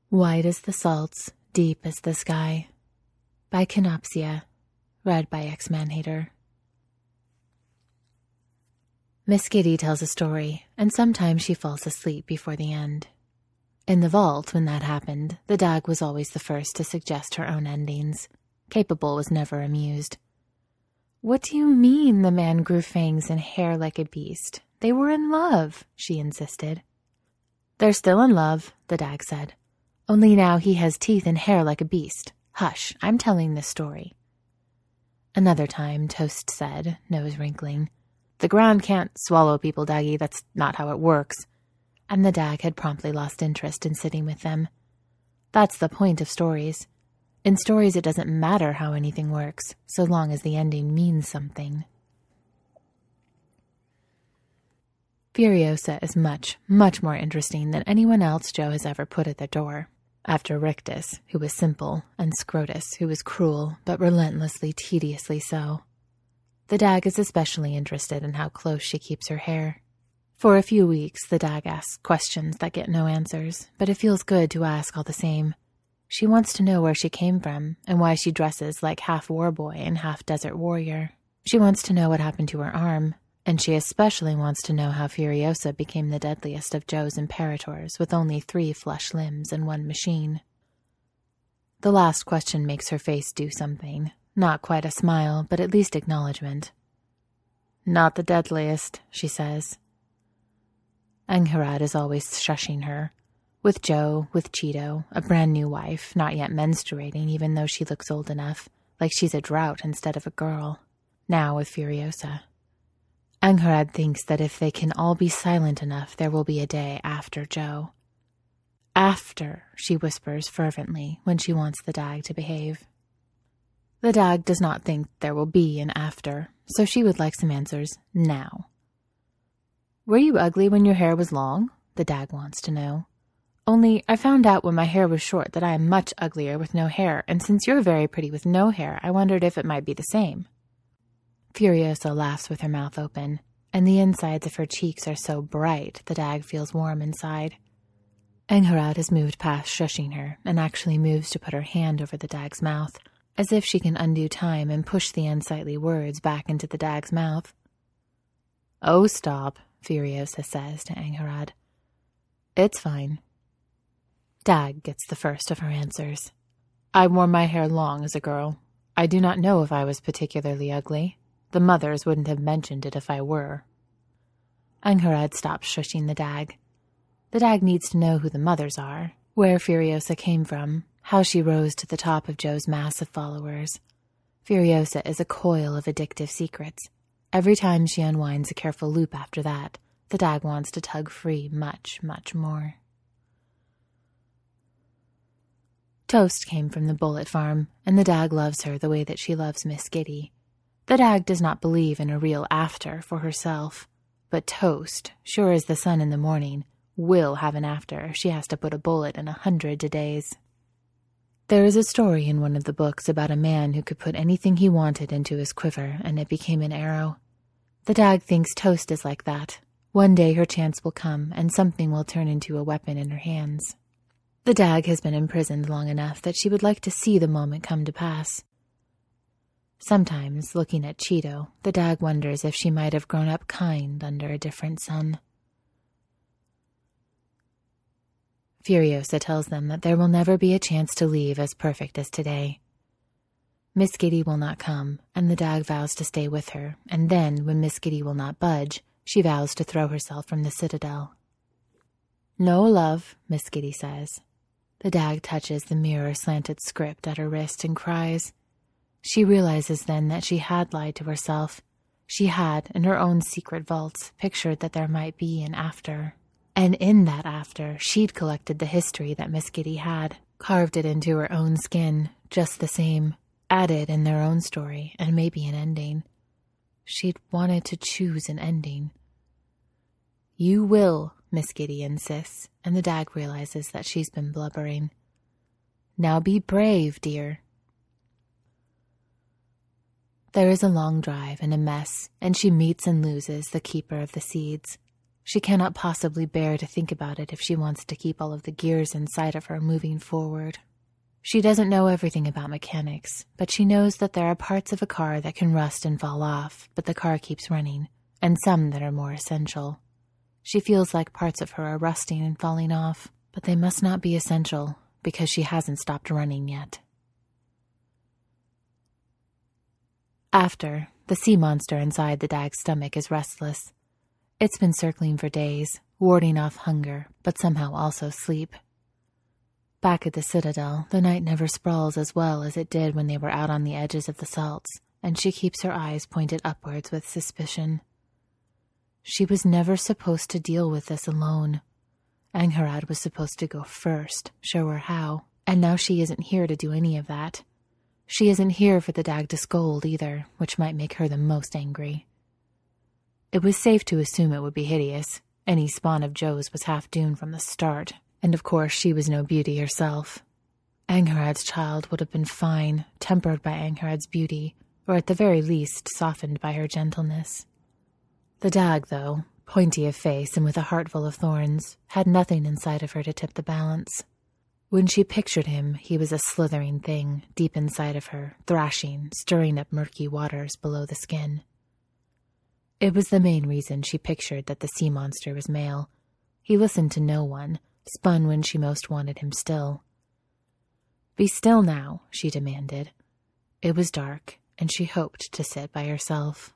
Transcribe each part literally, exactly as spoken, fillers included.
Wide as the salts, deep as the sky, by Canopsia, read by X-Man Hater. Miss Giddy tells a story, and sometimes she falls asleep before the end. In the vault, when that happened, the Dag was always the first to suggest her own endings. Capable was never amused. "What do you mean the man grew fangs and hair like a beast? They were in love," she insisted. "They're still in love," the Dag said. "Only now he has teeth and hair like a beast. Hush, I'm telling this story." Another time, Toast said, nose wrinkling, "The ground can't swallow people, Daggy. That's not how it works." And the Dag had promptly lost interest in sitting with them. That's the point of stories. In stories, it doesn't matter how anything works, so long as the ending means something. Furiosa is much, much more interesting than anyone else Joe has ever put at the door. After Rictus, who was simple, and Scrotus, who was cruel, but relentlessly, tediously so. The Dag is especially interested in how close she keeps her hair. For a few weeks, the Dag asks questions that get no answers, but it feels good to ask all the same. She wants to know where she came from, and why she dresses like half warboy and half desert warrior. She wants to know what happened to her arm, and she especially wants to know how Furiosa became the deadliest of Joe's Imperators with only three flesh limbs and one machine. The last question makes her face do something. Not quite a smile, but at least acknowledgement. "Not the deadliest," she says. Angharad is always shushing her. With Joe, with Cheeto, a brand new wife, not yet menstruating even though she looks old enough, like she's a drought instead of a girl. Now with Furiosa. Angharad thinks that if they can all be silent enough, there will be a day after Joe. "After," she whispers fervently when she wants the Dag to behave. The Dag does not think there will be an after, so she would like some answers now. "Were you ugly when your hair was long?" the Dag wants to know. "Only, I found out when my hair was short that I am much uglier with no hair, and since you're very pretty with no hair, I wondered if it might be the same." Furiosa laughs with her mouth open, and the insides of her cheeks are so bright the Dag feels warm inside. Angharad has moved past shushing her and actually moves to put her hand over the Dag's mouth, as if she can undo time and push the unsightly words back into the Dag's mouth. "Oh, stop," Furiosa says to Angharad. "It's fine." Dag gets the first of her answers. "I wore my hair long as a girl. I do not know if I was particularly ugly. The mothers wouldn't have mentioned it if I were." Angharad stops shushing the Dag. The Dag needs to know who the mothers are, where Furiosa came from, how she rose to the top of Joe's mass of followers. Furiosa is a coil of addictive secrets. Every time she unwinds a careful loop after that, the Dag wants to tug free much, much more. Toast came from the Bullet Farm, and the Dag loves her the way that she loves Miss Giddy. The Dag does not believe in a real after for herself, but Toast, sure as the sun in the morning, will have an after if she has to put a bullet in a hundred days. There is a story in one of the books about a man who could put anything he wanted into his quiver and it became an arrow. The Dag thinks Toast is like that. One day her chance will come and something will turn into a weapon in her hands. The Dag has been imprisoned long enough that she would like to see the moment come to pass. Sometimes, looking at Cheeto, the Dag wonders if she might have grown up kind under a different sun. Furiosa tells them that there will never be a chance to leave as perfect as today. Miss Giddy will not come, and the Dag vows to stay with her, and then, when Miss Giddy will not budge, she vows to throw herself from the citadel. "No, love," Miss Giddy says. The Dag touches the mirror-slanted script at her wrist and cries. She realizes then that she had lied to herself. She had, in her own secret vaults, pictured that there might be an after. And in that after, she'd collected the history that Miss Giddy had, carved it into her own skin, just the same, added in their own story, and maybe an ending. She'd wanted to choose an ending. "You will," Miss Giddy insists, and the Dag realizes that she's been blubbering. "Now be brave, dear." There is a long drive and a mess, and she meets and loses the keeper of the seeds. She cannot possibly bear to think about it if she wants to keep all of the gears inside of her moving forward. She doesn't know everything about mechanics, but she knows that there are parts of a car that can rust and fall off, but the car keeps running, and some that are more essential. She feels like parts of her are rusting and falling off, but they must not be essential, because she hasn't stopped running yet. After, the sea monster inside the Dag's stomach is restless. It's been circling for days, warding off hunger, but somehow also sleep. Back at the Citadel, the night never sprawls as well as it did when they were out on the edges of the salts, and she keeps her eyes pointed upwards with suspicion. She was never supposed to deal with this alone. Angharad was supposed to go first, show her how, and now she isn't here to do any of that. She isn't here for the Dag to scold either, which might make her the most angry. It was safe to assume it would be hideous. Any spawn of Joe's was half doomed from the start, and of course she was no beauty herself. Angharad's child would have been fine, tempered by Angharad's beauty, or at the very least softened by her gentleness. The Dag, though, pointy of face and with a heart full of thorns, had nothing inside of her to tip the balance. When she pictured him, he was a slithering thing deep inside of her, thrashing, stirring up murky waters below the skin. It was the main reason she pictured that the sea monster was male. He listened to no one, spun when she most wanted him still. "Be still now," she demanded. It was dark, and she hoped to sit by herself.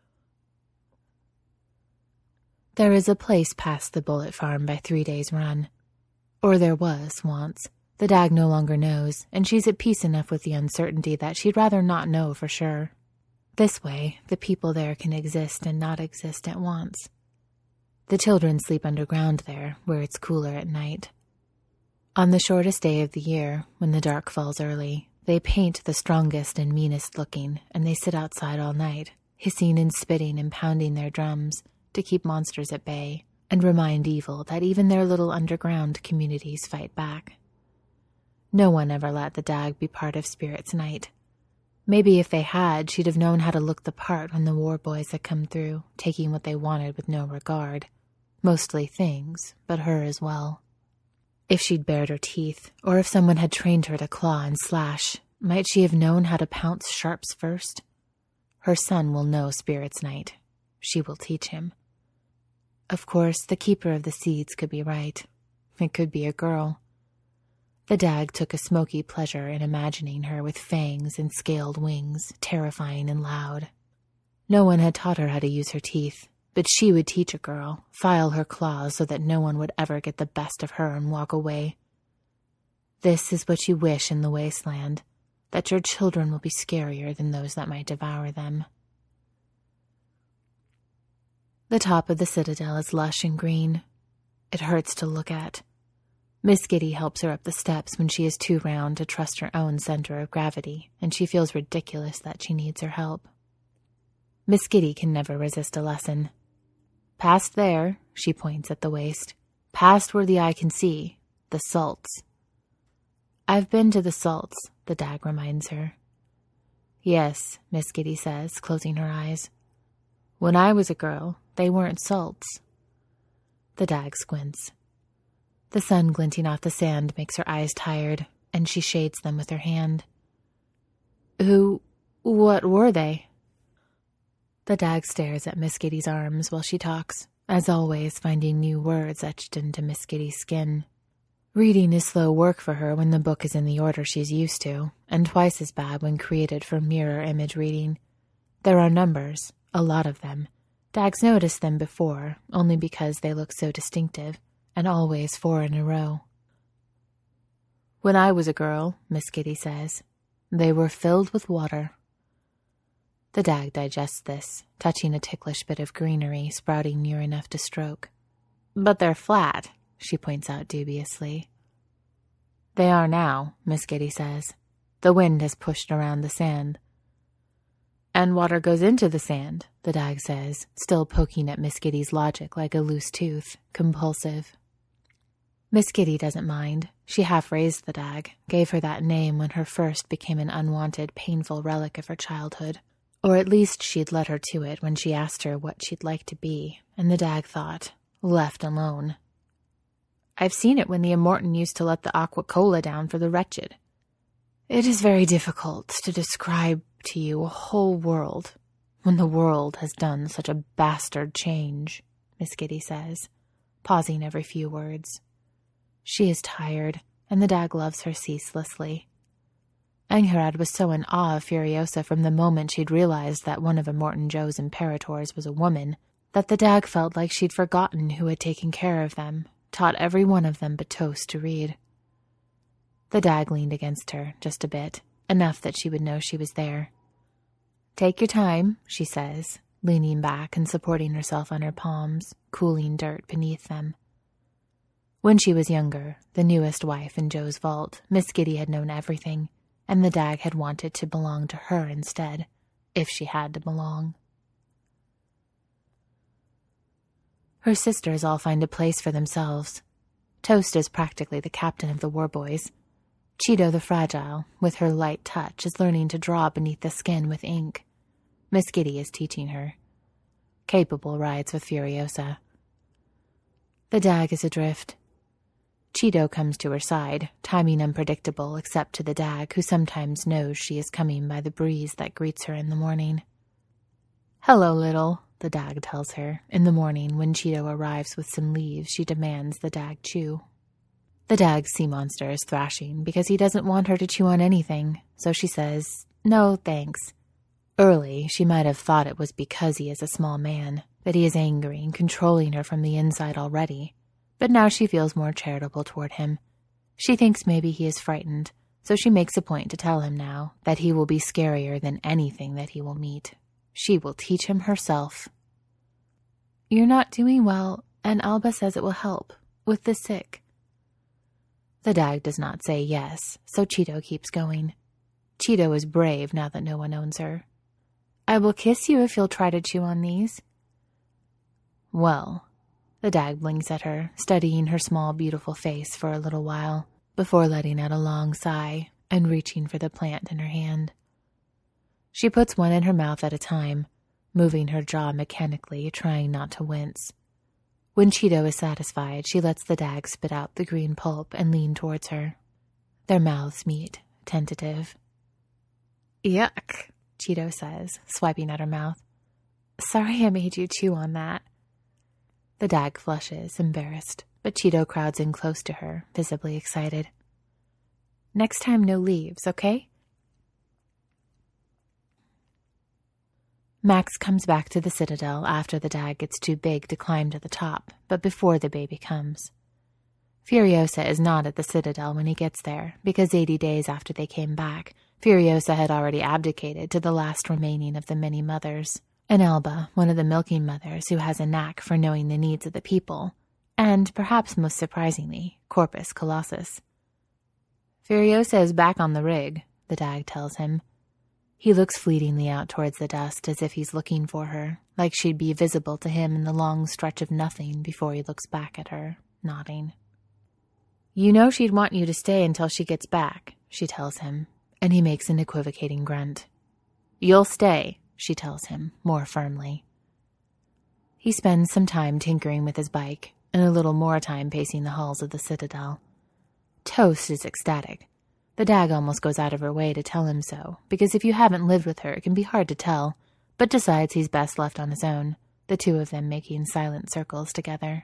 There is a place past the Bullet Farm by three days' run. Or there was, once. The Dag no longer knows, and she's at peace enough with the uncertainty that she'd rather not know for sure. This way, the people there can exist and not exist at once. The children sleep underground there, where it's cooler at night. On the shortest day of the year, when the dark falls early, they paint the strongest and meanest looking, and they sit outside all night, hissing and spitting and pounding their drums to keep monsters at bay, and remind evil that even their little underground communities fight back. No one ever let the Dag be part of Spirit's Night. Maybe if they had, she'd have known how to look the part when the war boys had come through, taking what they wanted with no regard. Mostly things, but her as well. If she'd bared her teeth, or if someone had trained her to claw and slash, might she have known how to pounce sharps first? Her son will know Spirit's Night. She will teach him. Of course, the Keeper of the Seeds could be right. It could be a girl. The Dag took a smoky pleasure in imagining her with fangs and scaled wings, terrifying and loud. No one had taught her how to use her teeth, but she would teach a girl, file her claws so that no one would ever get the best of her and walk away. This is what you wish in the wasteland, that your children will be scarier than those that might devour them. The top of the Citadel is lush and green. It hurts to look at. Miss Giddy helps her up the steps when she is too round to trust her own center of gravity, and she feels ridiculous that she needs her help. Miss Giddy can never resist a lesson. "Past there," she points at the waist. "Past where the eye can see. The salts." "I've been to the salts," the Dag reminds her. "Yes," Miss Giddy says, closing her eyes. "When I was a girl, they weren't salts." The Dag squints. The sun glinting off the sand makes her eyes tired, and she shades them with her hand. "Who... what were they?" The Dag stares at Miss Giddy's arms while she talks, as always finding new words etched into Miss Giddy's skin. Reading is slow work for her when the book is in the order she's used to, and twice as bad when created for mirror image reading. There are numbers, a lot of them. Dag's noticed them before, only because they look so distinctive, and always four in a row. "When I was a girl," Miss Giddy says, "they were filled with water." The Dag digests this, touching a ticklish bit of greenery sprouting near enough to stroke. "But they're flat," she points out dubiously. "They are now," Miss Giddy says. "The wind has pushed around the sand." "And water goes into the sand," the Dag says, still poking at Miss Giddy's logic like a loose tooth, compulsive. Miss Giddy doesn't mind. She half raised the Dag, gave her that name when her first became an unwanted, painful relic of her childhood. Or at least she'd led her to it when she asked her what she'd like to be, and the Dag thought, left alone. I've seen it when the Immortan used to let the Aqua Cola down for the wretched. It is very difficult to describe to you a whole world when the world has done such a bastard change, Miss Giddy says, pausing every few words. She is tired, and the Dag loves her ceaselessly. Angharad was so in awe of Furiosa from the moment she'd realized that one of Immortan Joe's imperators was a woman, that the Dag felt like she'd forgotten who had taken care of them, taught every one of them but Toast to read. The Dag leaned against her, just a bit, enough that she would know she was there. Take your time, she says, leaning back and supporting herself on her palms, cooling dirt beneath them. When she was younger, the newest wife in Joe's vault, Miss Giddy had known everything, and the Dag had wanted to belong to her instead, if she had to belong. Her sisters all find a place for themselves. Toast is practically the captain of the war boys. Cheeto the Fragile, with her light touch, is learning to draw beneath the skin with ink. Miss Giddy is teaching her. Capable rides with Furiosa. The Dag is adrift. Cheeto comes to her side, timing unpredictable except to the Dag, who sometimes knows she is coming by the breeze that greets her in the morning. Hello, little, the Dag tells her. In the morning, when Cheeto arrives with some leaves, she demands the Dag chew. The Dag's sea monster is thrashing because he doesn't want her to chew on anything, so she says, no, thanks. Early, she might have thought it was because he is a small man, that he is angry and controlling her from the inside already, but now she feels more charitable toward him. She thinks maybe he is frightened, so she makes a point to tell him now that he will be scarier than anything that he will meet. She will teach him herself. You're not doing well, and Alba says it will help, with the sick. The Dag does not say yes, so Cheeto keeps going. Cheeto is brave now that no one owns her. I will kiss you if you'll try to chew on these. Well, the Dag blinks at her, studying her small, beautiful face for a little while, before letting out a long sigh and reaching for the plant in her hand. She puts one in her mouth at a time, moving her jaw mechanically, trying not to wince. When Cheeto is satisfied, she lets the Dag spit out the green pulp and lean towards her. Their mouths meet, tentative. Yuck, Cheeto says, swiping at her mouth. Sorry I made you chew on that. The Dag flushes, embarrassed, but Cheeto crowds in close to her, visibly excited. Next time, no leaves, okay? Max comes back to the Citadel after the Dag gets too big to climb to the top, but before the baby comes. Furiosa is not at the Citadel when he gets there, because eighty days after they came back, Furiosa had already abdicated to the last remaining of the many mothers, and Alba, one of the milking mothers who has a knack for knowing the needs of the people, and, perhaps most surprisingly, Corpus Colossus. Furiosa is back on the rig, the Dag tells him. He looks fleetingly out towards the dust as if he's looking for her, like she'd be visible to him in the long stretch of nothing before he looks back at her, nodding. You know she'd want you to stay until she gets back, she tells him, and he makes an equivocating grunt. You'll stay, she tells him, more firmly. He spends some time tinkering with his bike, and a little more time pacing the halls of the Citadel. Toast is ecstatic. The Dag almost goes out of her way to tell him so, because if you haven't lived with her, it can be hard to tell, but decides he's best left on his own, the two of them making silent circles together.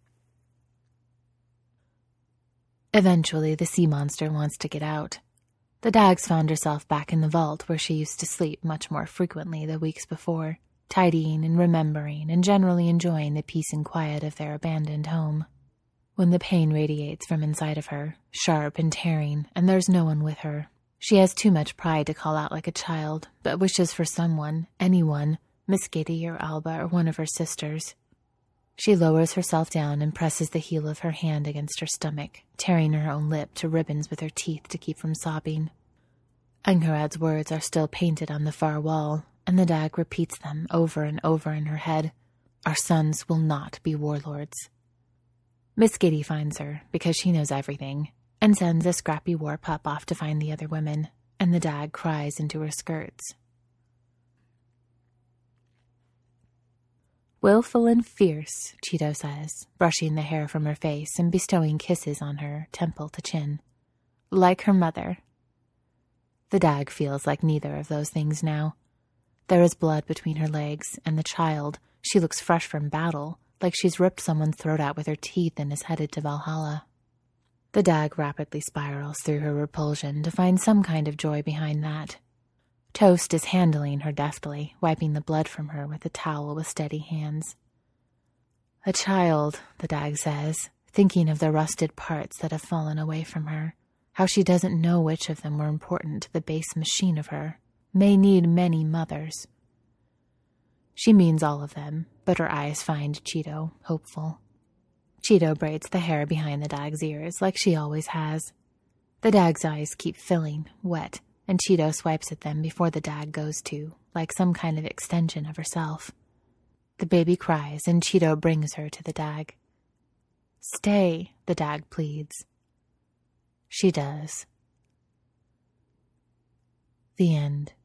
Eventually, the sea monster wants to get out. The Dag's found herself back in the vault where she used to sleep much more frequently the weeks before, tidying and remembering and generally enjoying the peace and quiet of their abandoned home. When the pain radiates from inside of her, sharp and tearing, and there's no one with her, she has too much pride to call out like a child, but wishes for someone, anyone, Miss Giddy or Alba or one of her sisters. She lowers herself down and presses the heel of her hand against her stomach, tearing her own lip to ribbons with her teeth to keep from sobbing. Angharad's words are still painted on the far wall, and the Dag repeats them over and over in her head. Our sons will not be warlords. Miss Giddy finds her, because she knows everything, and sends a scrappy war pup off to find the other women, and the Dag cries into her skirts. Willful and fierce, Cheeto says, brushing the hair from her face and bestowing kisses on her, temple to chin. Like her mother. The dag feels like neither of those things now. There is blood between her legs, and the child, she looks fresh from battle, like she's ripped someone's throat out with her teeth and is headed to Valhalla. The dag rapidly spirals through her repulsion to find some kind of joy behind that. Toast is handling her deftly, wiping the blood from her with a towel with steady hands. A child, the dag says, thinking of the rusted parts that have fallen away from her, how she doesn't know which of them were important to the base machine of her, may need many mothers. She means all of them, but her eyes find Cheeto hopeful. Cheeto braids the hair behind the dag's ears like she always has. The dag's eyes keep filling, wet, and Cheeto swipes at them before the dag goes to, like some kind of extension of herself. The baby cries, and Cheeto brings her to the dag. Stay, the dag pleads. She does. The end.